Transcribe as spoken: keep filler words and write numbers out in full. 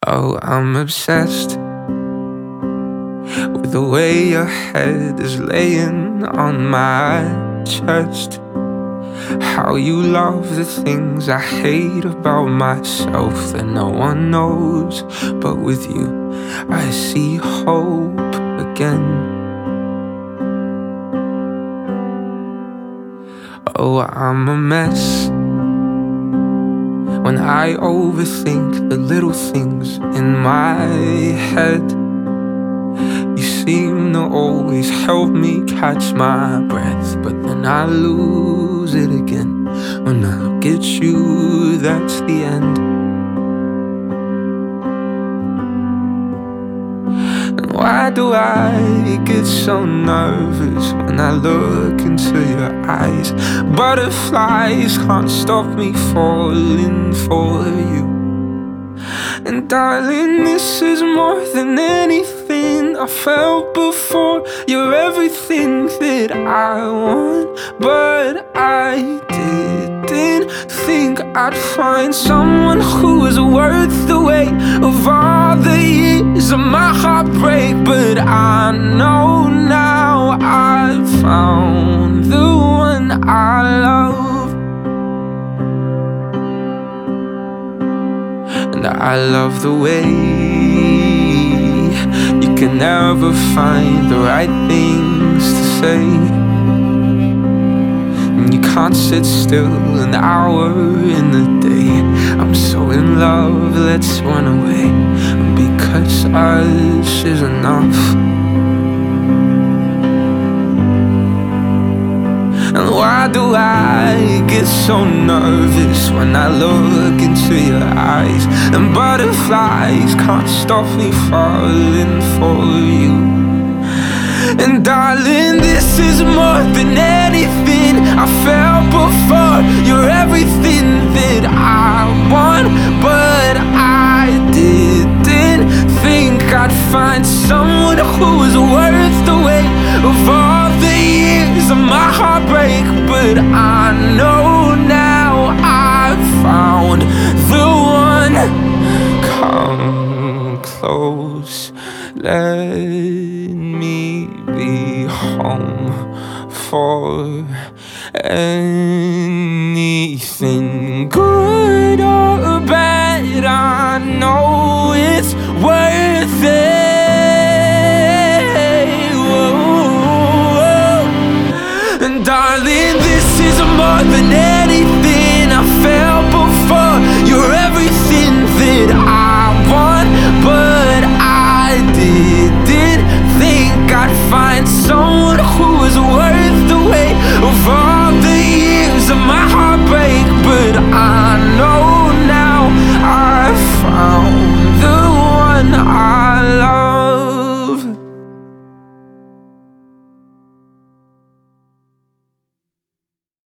Oh, I'm obsessed with the way your head is laying on my chest. How you love the things I hate about myself that no one knows. But with you, I see hope again. Oh, I'm a mess when I overthink the little things in my head. You seem to always help me catch my breath, but then I lose it again. When I look at you, that's the end. And why do I get so nervous when I look into your eyes? Butterflies can't stop me falling for you. And darling, this is more than anything I felt before. You're everything that I want, but I didn't think I'd find someone who was worth the weight of all the years of my heartbreak. But I know now I've found the one I love. And I love the way you can never find the right things to say. And you can't sit still an hour in the day. I'm so in love, let's run away, because us is enough. And why do I get so nervous when I look into your eyes? And butterflies can't stop me falling for you. And darling, this is more than anything I felt before. You're everything that I want, but I didn't think I'd find someone who was worth the weight of all the years of my heartbreak. But I know now I've found the one. Come close, let me be home for anything good or bad. I know it's worth it.